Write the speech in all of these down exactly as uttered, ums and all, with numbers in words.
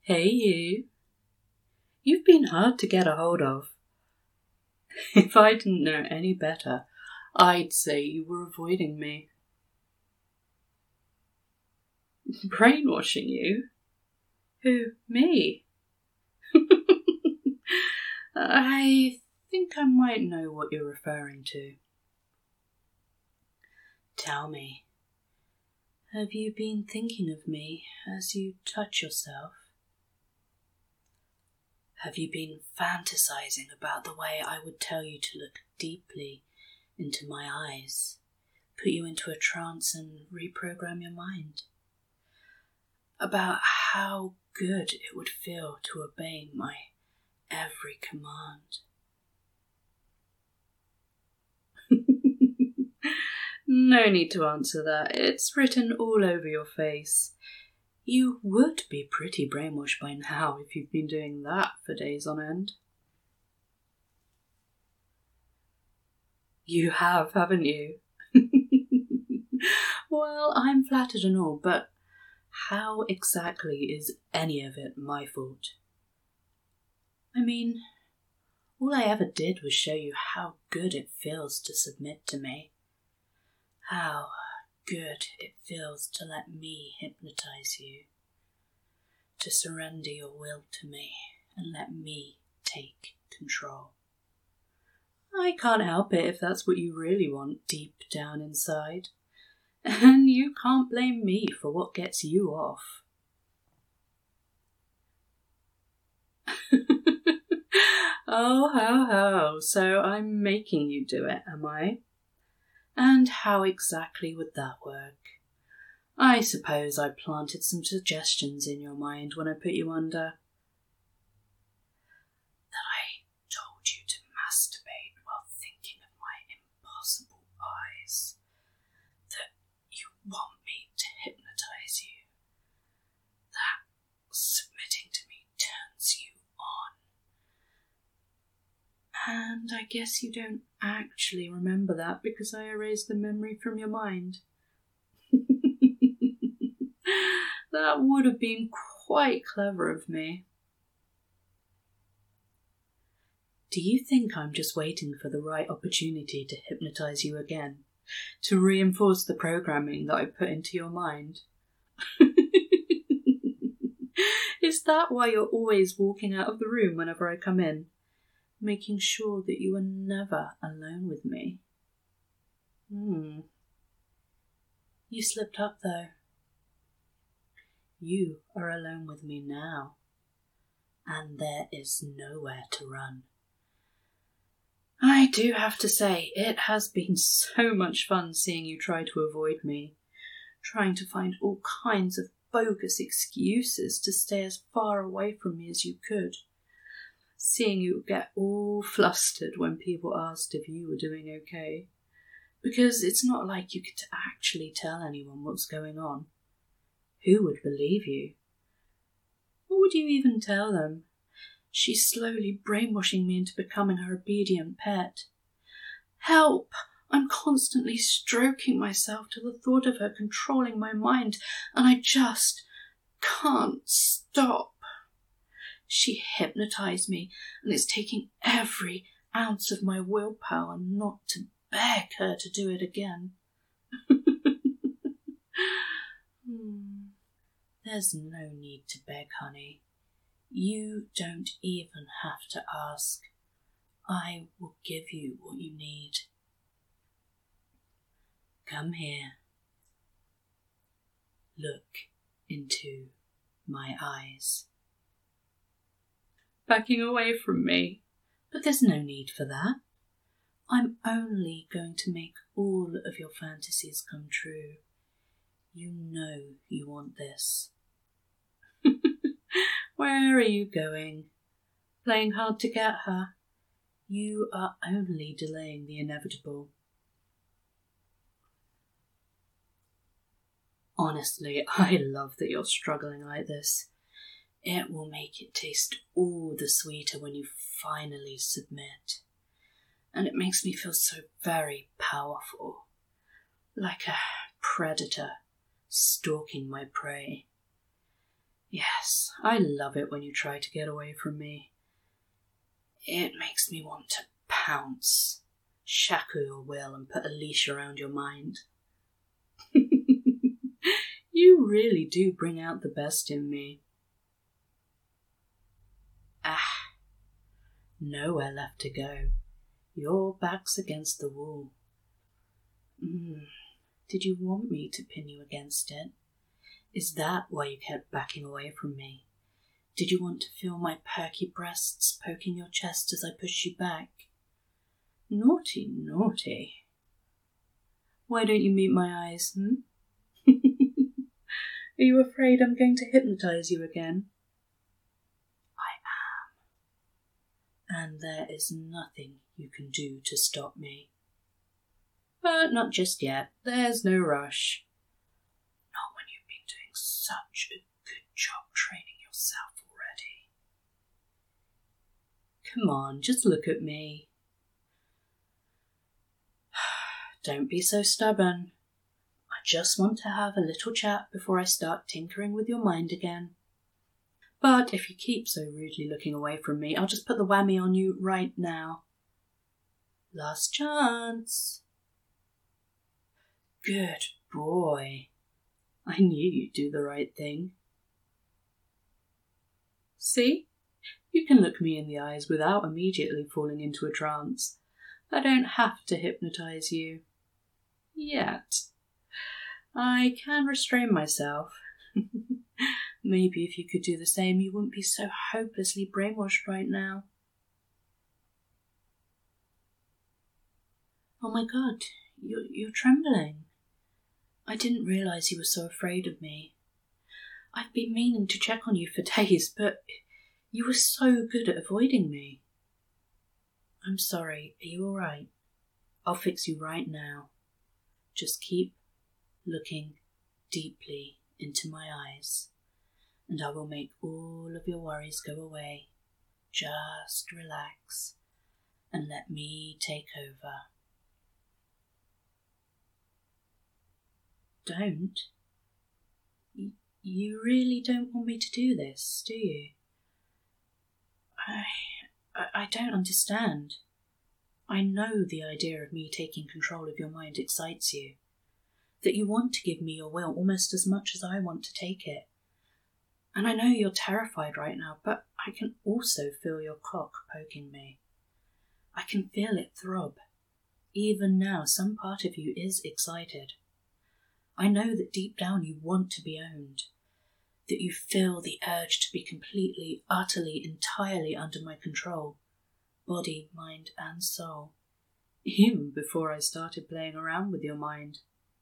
Hey you. You've been hard to get a hold of. If I didn't know any better, I'd say you were avoiding me. Brainwashing you? Who, me? I think I might know what you're referring to. Tell me, have you been thinking of me as you touch yourself? Have you been fantasizing about the way I would tell you to look deeply into my eyes, put you into a trance and reprogram your mind? About how good it would feel to obey my every command? No need to answer that. It's written all over your face. You would be pretty brainwashed by now if you've been doing that for days on end. You have, haven't you? Well, I'm flattered and all, but how exactly is any of it my fault? I mean, all I ever did was show you how good it feels to submit to me. How good it feels to let me hypnotize you, to surrender your will to me and let me take control. I can't help it if that's what you really want deep down inside, and you can't blame me for what gets you off. Oh, ho, ho, so I'm making you do it, am I? And how exactly would that work? I suppose I planted some suggestions in your mind when I put you under. That I told you to masturbate while thinking of my impossible eyes. That you want me to hypnotize you. That submitting to me turns you on. And I guess you don't actually remember that because I erased the memory from your mind. That would have been quite clever of me. Do you think I'm just waiting for the right opportunity to hypnotize you again? To reinforce the programming that I put into your mind? Is that why you're always walking out of the room whenever I come in? Making sure that you are never alone with me? Hmm. You slipped up though. You are alone with me now, and there is nowhere to run. I do have to say, it has been so much fun seeing you try to avoid me, trying to find all kinds of bogus excuses to stay as far away from me as you could, seeing you get all flustered when people asked if you were doing okay, because it's not like you could actually tell anyone what's going on. Who would believe you? What would you even tell them? She's slowly brainwashing me into becoming her obedient pet. Help! I'm constantly stroking myself to the thought of her controlling my mind, and I just can't stop. She hypnotized me, and it's taking every ounce of my willpower not to beg her to do it again. hmm. There's no need to beg, honey. You don't even have to ask. I will give you what you need. Come here. Look into my eyes. Backing away from me? But there's no need for that. I'm only going to make all of your fantasies come true. You know you want this. Where are you going? Playing hard to get her? You are only delaying the inevitable. Honestly, I love that you're struggling like this. It will make it taste all the sweeter when you finally submit. And it makes me feel so very powerful. Like a predator stalking my prey. Yes, I love it when you try to get away from me. It makes me want to pounce, shackle your will and put a leash around your mind. You really do bring out the best in me. Ah, nowhere left to go. Your back's against the wall. Mm, did you want me to pin you against it? Is that why you kept backing away from me? Did you want to feel my perky breasts poking your chest as I pushed you back? Naughty, naughty. Why don't you meet my eyes, hmm? Are you afraid I'm going to hypnotize you again? I am. And there is nothing you can do to stop me. But not just yet. There's no rush. Not when you've been doing such a good job training yourself already. Come on, just look at me. Don't be so stubborn. I just want to have a little chat before I start tinkering with your mind again. But if you keep so rudely looking away from me, I'll just put the whammy on you right now. Last chance. Good boy. I knew you'd do the right thing. See? You can look me in the eyes without immediately falling into a trance. I don't have to hypnotize you. Yet. I can restrain myself. Maybe if you could do the same, you wouldn't be so hopelessly brainwashed right now. Oh my God, you're, you're trembling. I didn't realize you were so afraid of me. I've been meaning to check on you for days, but you were so good at avoiding me. I'm sorry, are you all right? I'll fix you right now. Just keep looking deeply into my eyes, and I will make all of your worries go away. Just relax and let me take over. Don't? Y- you really don't want me to do this, do you? I, I, I don't understand. I know the idea of me taking control of your mind excites you, that you want to give me your will almost as much as I want to take it. And I know you're terrified right now, but I can also feel your cock poking me. I can feel it throb. Even now, some part of you is excited. I know that deep down you want to be owned, that you feel the urge to be completely, utterly, entirely under my control, body, mind, and soul, even before I started playing around with your mind.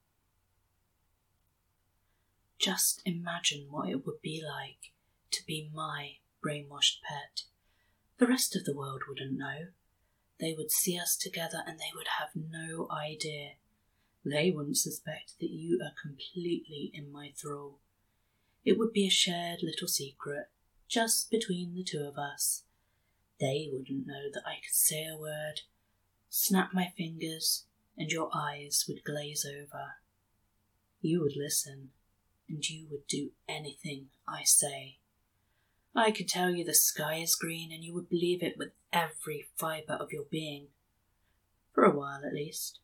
Just imagine what it would be like to be my brainwashed pet. The rest of the world wouldn't know. They would see us together and they would have no idea. They wouldn't suspect that you are completely in my thrall. It would be a shared little secret, just between the two of us. They wouldn't know that I could say a word, snap my fingers, and your eyes would glaze over. You would listen, and you would do anything I say. I could tell you the sky is green, and you would believe it with every fibre of your being. For a while, at least.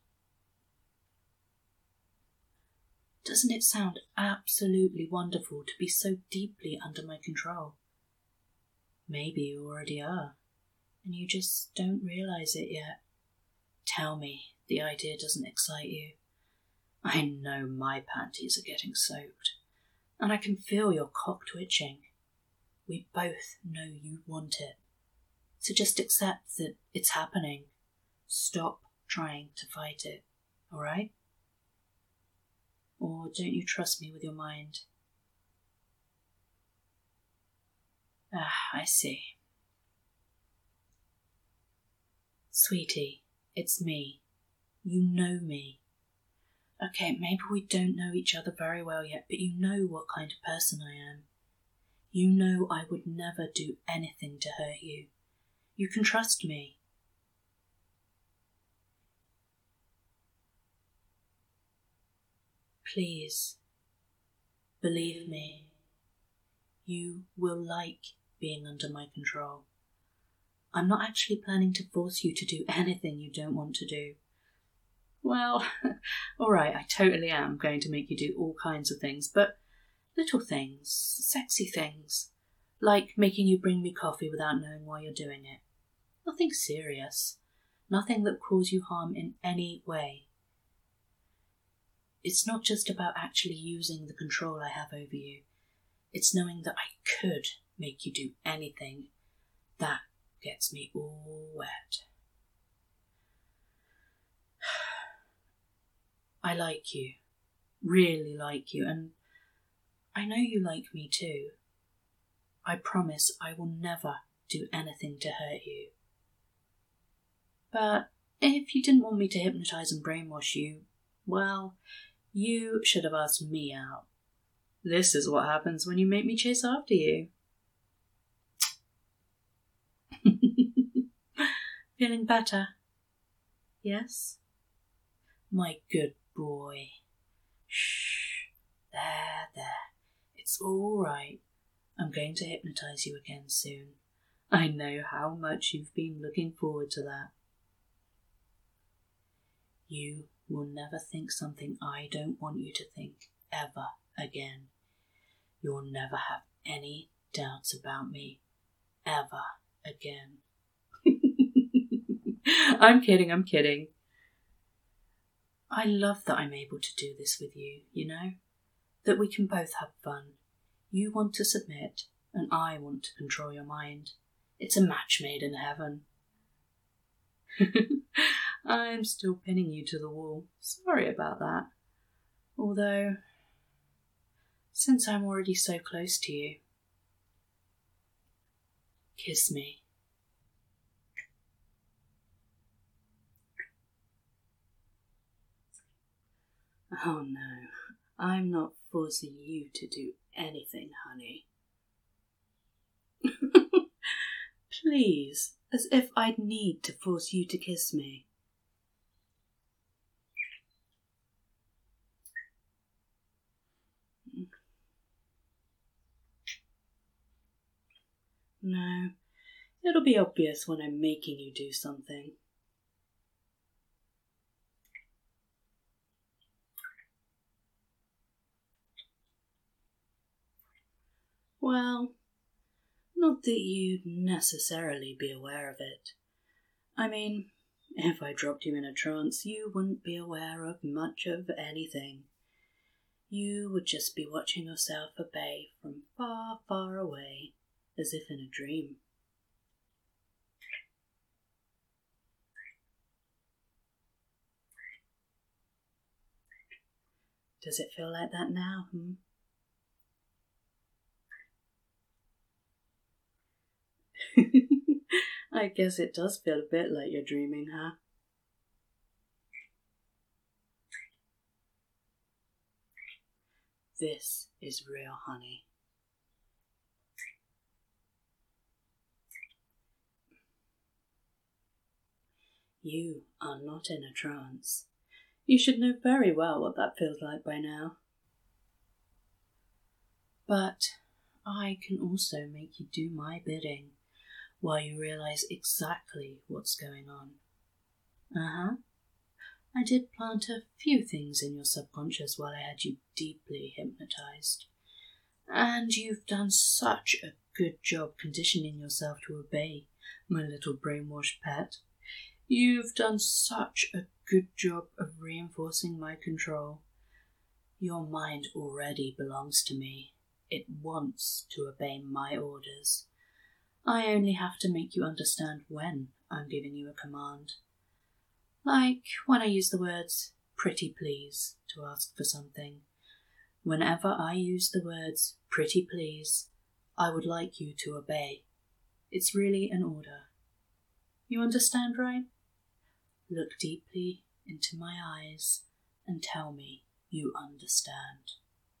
Doesn't it sound absolutely wonderful to be so deeply under my control? Maybe you already are, and you just don't realise it yet. Tell me the idea doesn't excite you. I know my panties are getting soaked, and I can feel your cock twitching. We both know you want it, so just accept that it's happening. Stop trying to fight it, all right? Or don't you trust me with your mind? Ah, I see. Sweetie, it's me. You know me. Okay, maybe we don't know each other very well yet, but you know what kind of person I am. You know I would never do anything to hurt you. You can trust me. Please, believe me. You will like being under my control. I'm not actually planning to force you to do anything you don't want to do. Well, all right, I totally am going to make you do all kinds of things, but little things, sexy things, like making you bring me coffee without knowing why you're doing it. Nothing serious, nothing that cause you harm in any way. It's not just about actually using the control I have over you. It's knowing that I could make you do anything. That gets me all wet. I like you, really like you, and I know you like me too. I promise I will never do anything to hurt you. But if you didn't want me to hypnotise and brainwash you, well, you should have asked me out. This is what happens when you make me chase after you. Feeling better? Yes? My good boy. Shh. There, there. It's all right. I'm going to hypnotise you again soon. I know how much you've been looking forward to that. You will never think something I don't want you to think ever again. You'll never have any doubts about me ever again. I'm kidding, I'm kidding. I love that I'm able to do this with you, you know? That we can both have fun. You want to submit, and I want to control your mind. It's a match made in heaven. I'm still pinning you to the wall. Sorry about that. Although, since I'm already so close to you, kiss me. Oh no, I'm not forcing you to do anything, honey. Please, as if I'd need to force you to kiss me. No, it'll be obvious when I'm making you do something. Well, not that you'd necessarily be aware of it. I mean, if I dropped you in a trance, you wouldn't be aware of much of anything. You would just be watching yourself obey from far, far away, as if in a dream. Does it feel like that now, hmm? I guess it does feel a bit like you're dreaming, huh? This is real, honey. You are not in a trance. You should know very well what that feels like by now. But I can also make you do my bidding while you realise exactly what's going on. Uh-huh. I did plant a few things in your subconscious while I had you deeply hypnotised. And you've done such a good job conditioning yourself to obey, my little brainwashed pet. You've done such a good job of reinforcing my control. Your mind already belongs to me. It wants to obey my orders. I only have to make you understand when I'm giving you a command. Like when I use the words pretty please to ask for something. Whenever I use the words pretty please, I would like you to obey. It's really an order. You understand, right? Look deeply into my eyes and tell me you understand.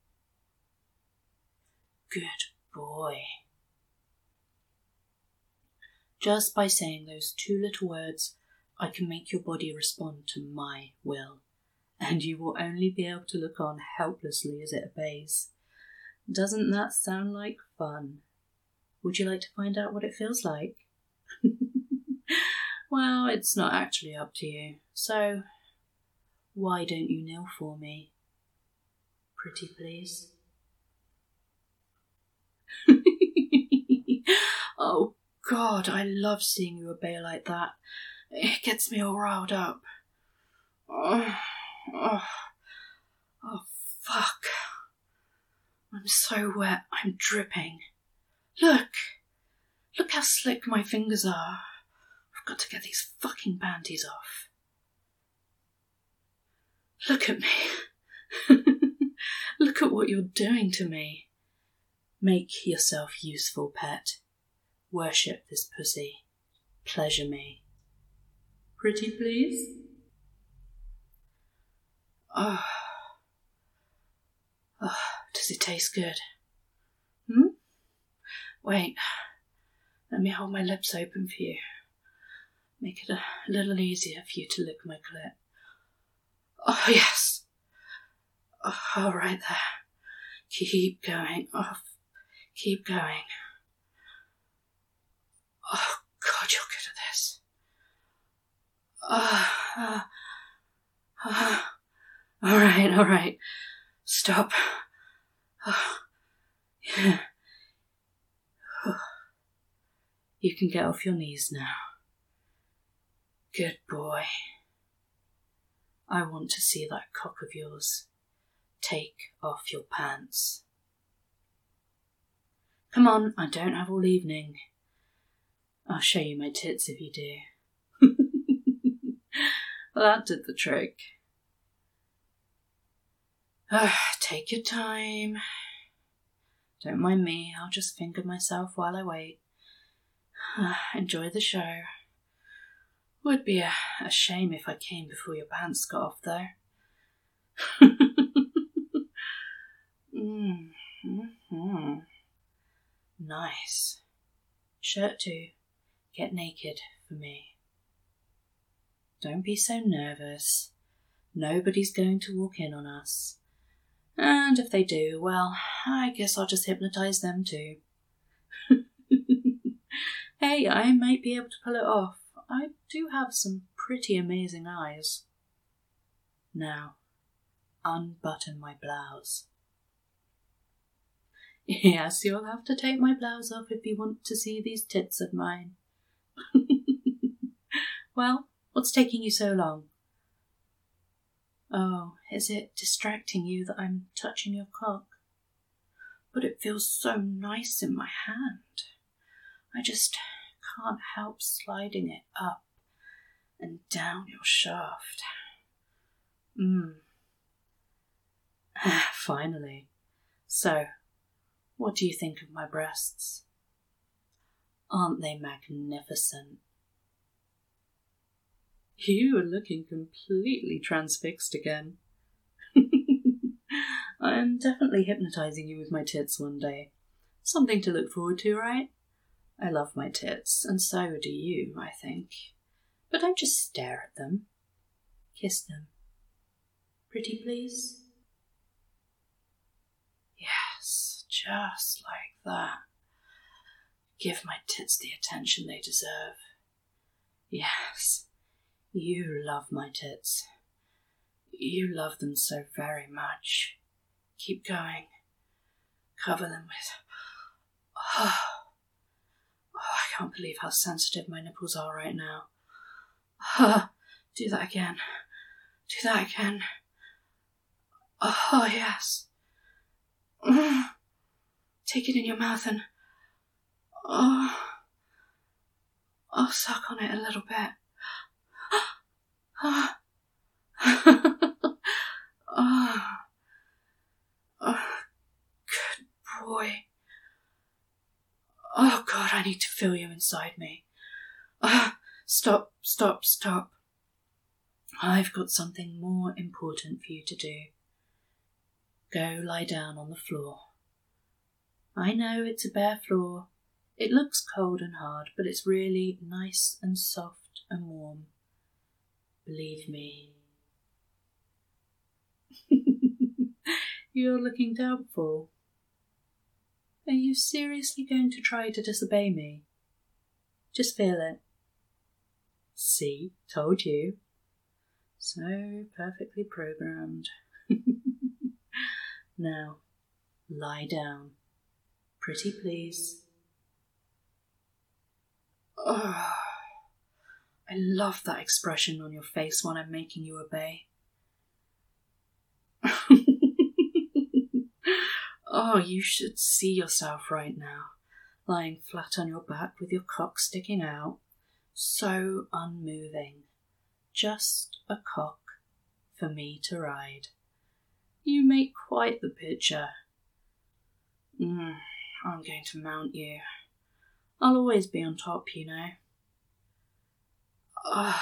Good boy. Just by saying those two little words, I can make your body respond to my will, and you will only be able to look on helplessly as it obeys. Doesn't that sound like fun? Would you like to find out what it feels like? Well, it's not actually up to you, so why don't you kneel for me? Pretty please? Oh God, I love seeing you obey like that. It gets me all riled up. Oh, oh, oh fuck. I'm so wet, I'm dripping. Look! Look how slick my fingers are. I've got to get these fucking panties off. Look at me. Look at what you're doing to me. Make yourself useful, pet. Worship this pussy. Pleasure me. Pretty please? Oh. Oh, does it taste good? Hmm? Wait. Let me hold my lips open for you. Make it a little easier for you to lick my clit. Oh, yes. Oh, all right there. Keep going. Oh, keep going. Oh, God, you're good at this. Oh, uh, uh, all right, all right. Stop. Oh, yeah. Oh. You can get off your knees now. Good boy. I want to see that cock of yours. Take off your pants. Come on, I don't have all evening. I'll show you my tits if you do. Well, that did the trick. Uh, take your time. Don't mind me, I'll just finger myself while I wait. Uh, enjoy the show. Would be a, a shame if I came before your pants got off, though. mm, mm-hmm. Nice. Shirt too. Get naked for me. Don't be so nervous. Nobody's going to walk in on us. And if they do, well, I guess I'll just hypnotise them too. Hey, I might be able to pull it off. I do have some pretty amazing eyes. Now, unbutton my blouse. Yes, you'll have to take my blouse off if you want to see these tits of mine. Well, what's taking you so long? Oh, is it distracting you that I'm touching your cock? But it feels so nice in my hand. I just can't help sliding it up and down your shaft. Mmm. Finally. So, what do you think of my breasts? Aren't they magnificent? You are looking completely transfixed again. I am definitely hypnotising you with my tits one day. Something to look forward to, right? I love my tits, and so do you, I think. But don't just stare at them. Kiss them. Pretty please? Yes, just like that. Give my tits the attention they deserve. Yes, you love my tits. You love them so very much. Keep going. Cover them with... Oh, oh I can't believe how sensitive my nipples are right now. Oh, do that again. Do that again. Oh, yes. Take it in your mouth and... Oh... I'll suck on it a little bit. Oh. Oh. Oh. Good boy. Oh, God, I need to feel you inside me. Oh. Stop, stop, stop. I've got something more important for you to do. Go lie down on the floor. I know it's a bare floor. It looks cold and hard, but it's really nice and soft and warm. Believe me. You're looking doubtful. Are you seriously going to try to disobey me? Just feel it. See, told you. So perfectly programmed. Now, lie down. Pretty please. Oh, I love that expression on your face when I'm making you obey. Oh, you should see yourself right now, lying flat on your back with your cock sticking out. So unmoving. Just a cock for me to ride. You make quite the picture. Mm, I'm going to mount you. I'll always be on top, you know. Oh,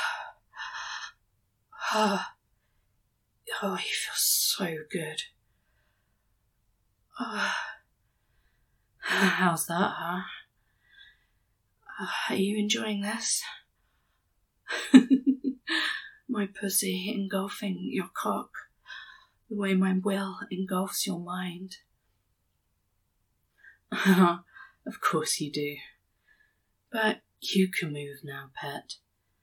oh, oh you feel so good. Oh. How's that, huh? Uh, are you enjoying this? My pussy engulfing your cock, the way my will engulfs your mind. Of course you do. But you can move now, pet.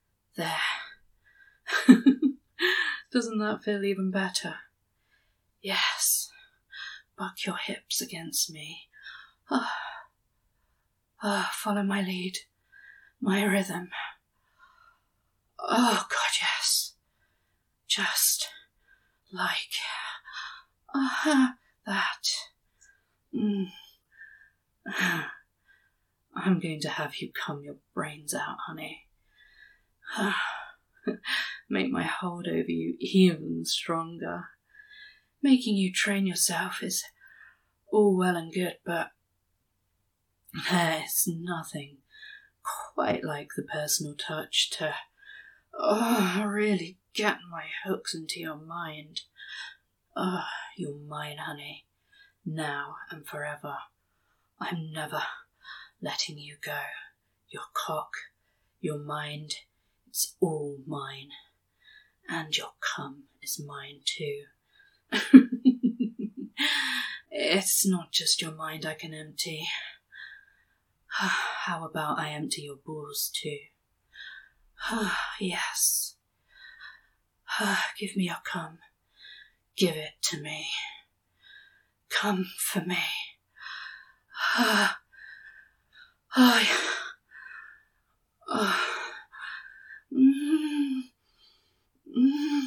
There. Doesn't that feel even better? Yes. Buck your hips against me. Ah, oh, follow my lead, my rhythm. Oh, God, yes. Just like uh, that. Mm. I'm going to have you cum your brains out, honey. Make my hold over you even stronger. Making you train yourself is all well and good, but there's nothing quite like the personal touch to oh, really get my hooks into your mind. Oh, you're mine, honey, now and forever. I'm never letting you go. Your cock, your mind, it's all mine. And your cum is mine too. It's not just your mind I can empty. How about I empty your balls too? Yes. Give me your cum. Give it to me. Come for me. Oh, yeah. Oh. Mm. Mm.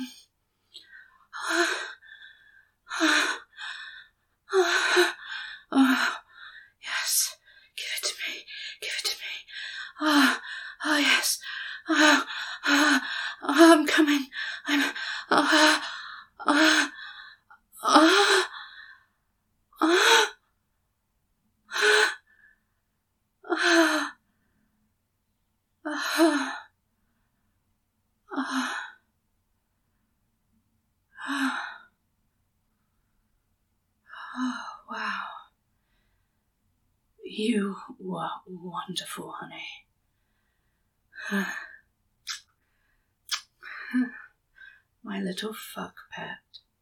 Oh, yes. Give it to me. Give it to me. Oh, oh yes. Oh, oh, oh, I'm coming. I'm. Oh, oh, oh, oh, oh, oh, oh. Oh, wow. You were wonderful, honey. My little fuck pet.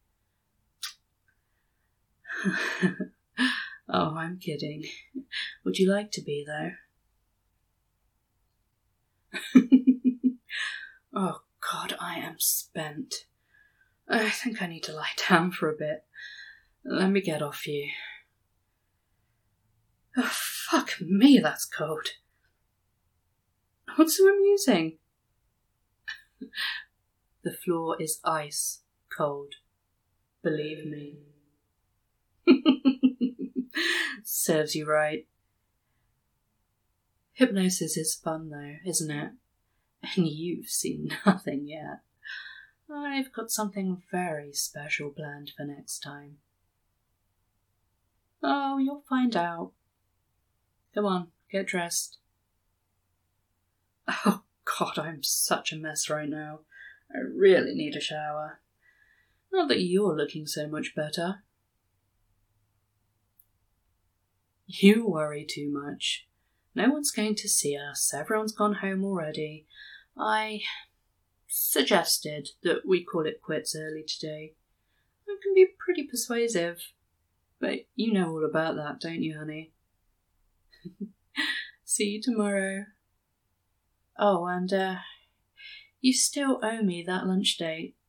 Oh, I'm kidding. Would you like to be, though? Oh, God, I am spent. I think I need to lie down for a bit. Let me get off you. Oh, fuck me, that's cold. What's so amusing? The floor is ice cold. Believe me. Serves you right. Hypnosis is fun though, isn't it? And you've seen nothing yet. I've got something very special planned for next time. Oh, you'll find out. Come on, get dressed. Oh, God, I'm such a mess right now. I really need a shower. Not that you're looking so much better. You worry too much. No one's going to see us. Everyone's gone home already. I suggested that we call it quits early today. I can be pretty persuasive. But you know all about that, don't you, honey? See you tomorrow. Oh, and, uh, you still owe me that lunch date.